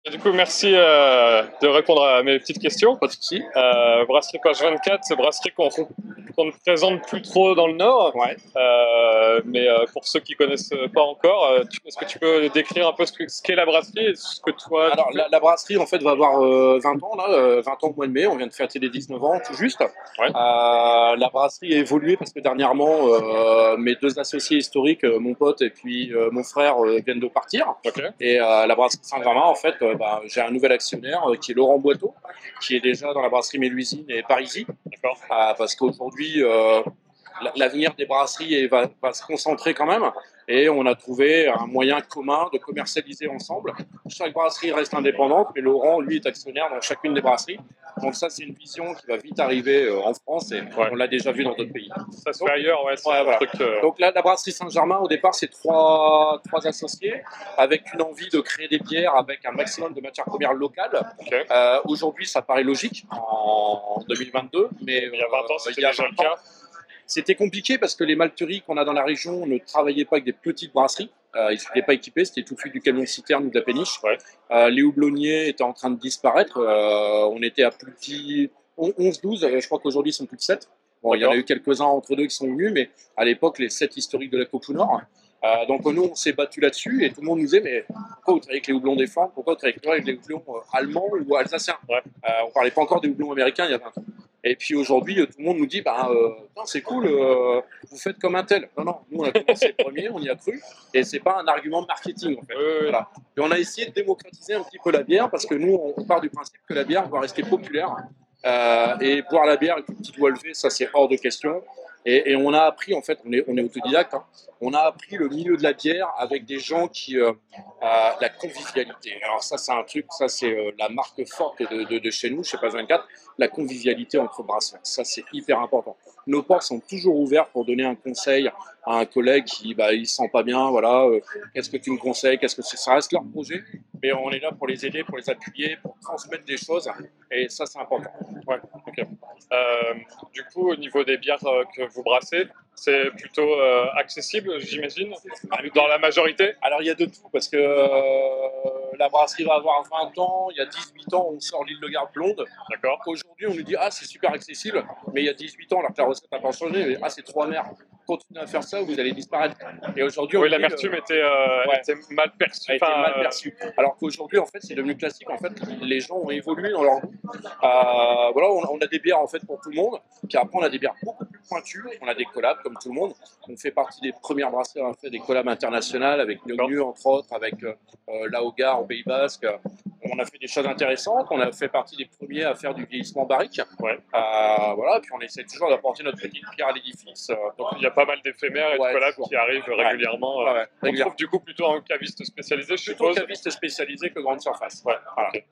Et du coup, merci de répondre à mes petites questions. Pas de souci. Brasserie Page 24, c'est brasserie qu'on ne présente plus trop dans le Nord. Ouais. Mais pour ceux qui connaissent pas encore, est-ce que tu peux décrire un peu ce qu'est la brasserie et ce que toi Alors, tu fais? la brasserie, en fait, va avoir 20 ans, là, 20 ans au mois de mai. On vient de fêter les 19 ans, tout juste. Ouais. La brasserie a évolué parce que dernièrement, mes deux associés historiques, mon pote et puis mon frère, viennent de partir. Ok. Et la brasserie Saint-Germain, en fait, j'ai un nouvel actionnaire qui est Laurent Boiteau, qui est déjà dans la brasserie Mélusine et Parisis. D'accord. Parce qu'aujourd'hui, l'avenir des brasseries va se concentrer quand même. Et on a trouvé un moyen commun de commercialiser ensemble. Chaque brasserie reste indépendante, mais Laurent, lui, est actionnaire dans chacune des brasseries. Donc ça, c'est une vision qui va vite arriver en France et on l'a déjà vu dans d'autres pays. Ça se fait ailleurs, ouais, c'est Ouais, un voilà. truc. Donc là, la brasserie Saint-Germain, au départ, c'est trois associés avec une envie de créer des bières avec un maximum de matières premières locales. Ok. Aujourd'hui, ça paraît logique en 2022, mais Il y a 20 ans, c'était il y a déjà 20 le cas. c'était compliqué parce que les malteries qu'on a dans la région ne travaillaient pas avec des petites brasseries. Ils n'étaient pas équipés, c'était tout de suite du camion citerne ou de la péniche. Ouais. Les houblonniers étaient en train de disparaître. On était à plus de 11-12, je crois qu'aujourd'hui ils sont plus de 7. Bon, il y en a eu quelques-uns entre deux qui sont venus, mais à l'époque, les 7 historiques de la Coupe Nord. Donc nous, on s'est battu là-dessus et tout le monde nous disait mais pourquoi vous travaillez avec les houblons des Flandres, pourquoi vous travaillez avec les houblons allemands ou alsaciens? Ouais. On parlait pas encore des houblons américains il y a 20 ans. Et puis aujourd'hui, tout le monde nous dit c'est cool, vous faites comme un tel. Non, nous on a commencé le premier, on y a cru, et c'est pas un argument marketing en fait. Voilà. Et on a essayé de démocratiser un petit peu la bière parce que nous, on part du principe que la bière doit rester populaire. Et boire la bière avec une petite voix levée, ça c'est hors de question. Et on a appris, en fait, on est autodidacte, hein, on a appris le milieu de la bière avec des gens qui. La convivialité. Alors, ça, c'est un truc, ça, c'est la marque forte de chez nous, chez Page 24, la convivialité entre brasseurs. Ça, c'est hyper important. Nos portes sont toujours ouvertes pour donner un conseil à un collègue qui il se sent pas bien, voilà, qu'est-ce que tu me conseilles, qu'est-ce que c'est, ça reste leur projet, mais on est là pour les aider, pour les appuyer, pour transmettre des choses, et ça, c'est important. Ouais, ok. Du coup, au niveau des bières que vous brassez, c'est plutôt accessible, j'imagine, dans la majorité. Alors, il y a de tout, parce que la brasserie va avoir 20 ans, il y a 18 ans, on sort l'île de Garde blonde. D'accord. Aujourd'hui, on nous dit, c'est super accessible, mais il y a 18 ans, alors que la recette n'a pas changé, mais c'est trop amer. Continuez à faire ça, vous allez disparaître. Et aujourd'hui, oui, l'amertume était mal perçue. Était mal perçue. Alors qu'aujourd'hui, en fait, c'est devenu classique. En fait, les gens ont évolué dans leur goût. Voilà, on a des bières en fait pour tout le monde. Puis après, on a des bières beaucoup plus pointues. On a des collabs comme tout le monde. On fait partie des premières brasseries à avoir fait des collabs internationales avec Gnognu, entre autres, avec Laogar au Pays Basque. On a fait des choses intéressantes. On a fait partie des premiers à faire du vieillissement barrique. Ouais. Voilà, puis on essaie toujours d'apporter notre petite pierre à l'édifice. Donc il y a pas mal d'éphémères et de collabs qui arrivent régulièrement. On trouve du coup plutôt un caviste spécialisé, je suppose. Plutôt caviste spécialisé que grande surface. Ouais. Voilà. Okay.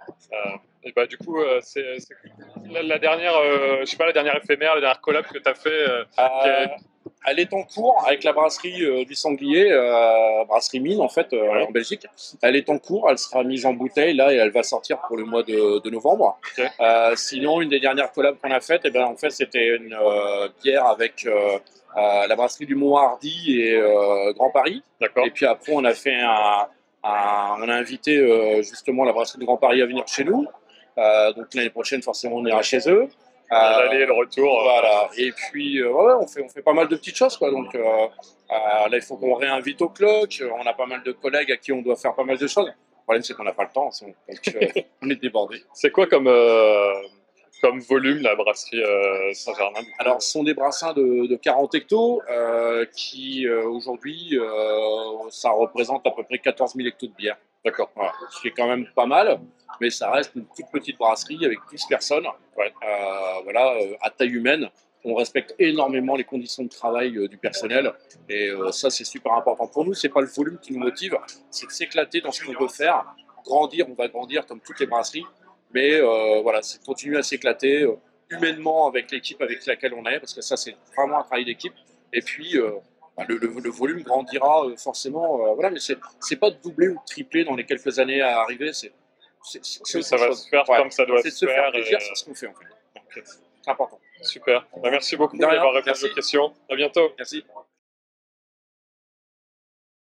Et du coup, c'est la dernière, je sais pas, la dernière éphémère, la dernière collab que tu as fait. Elle est en cours avec la brasserie du Sanglier, brasserie Mine en fait, en Belgique. Elle est en cours, elle sera mise en bouteille là et elle va sortir pour le mois de novembre. Okay. Sinon, une des dernières collabs qu'on a faites, en fait, c'était une bière avec la brasserie du Mont-Hardy et Grand Paris. D'accord. Et puis après, on a fait on a invité justement la brasserie du Grand Paris à venir chez nous. Donc l'année prochaine, forcément, on ira chez eux. L'aller et le retour. Voilà. Et puis, on fait pas mal de petites choses, quoi. Donc, là, il faut qu'on réinvite au clock. On a pas mal de collègues à qui on doit faire pas mal de choses. Le problème, c'est qu'on n'a pas le temps. Donc, on est débordés. C'est quoi comme volume la brasserie Saint-Germain? Alors, ce sont des brassins de 40 hectos qui, aujourd'hui, ça représente à peu près 14 000 hectos de bière. D'accord. Voilà. Ce qui est quand même pas mal, mais ça reste une toute petite brasserie avec 10 personnes. Ouais. À taille humaine. On respecte énormément les conditions de travail du personnel et ça, c'est super important. Pour nous, c'est pas le volume qui nous motive, c'est de s'éclater dans ce qu'on veut faire. Grandir, on va grandir comme toutes les brasseries, mais voilà, c'est de continuer à s'éclater humainement avec l'équipe avec laquelle on est, parce que ça, c'est vraiment un travail d'équipe. Et puis, le volume grandira forcément, voilà, mais c'est pas de doubler ou de tripler dans les quelques années à arriver. Ça va se faire comme ça doit se faire. C'est de se faire plaisir, c'est ce qu'on fait en fait. Okay. C'est important. Super. Merci beaucoup d'avoir répondu aux questions. À bientôt. Merci.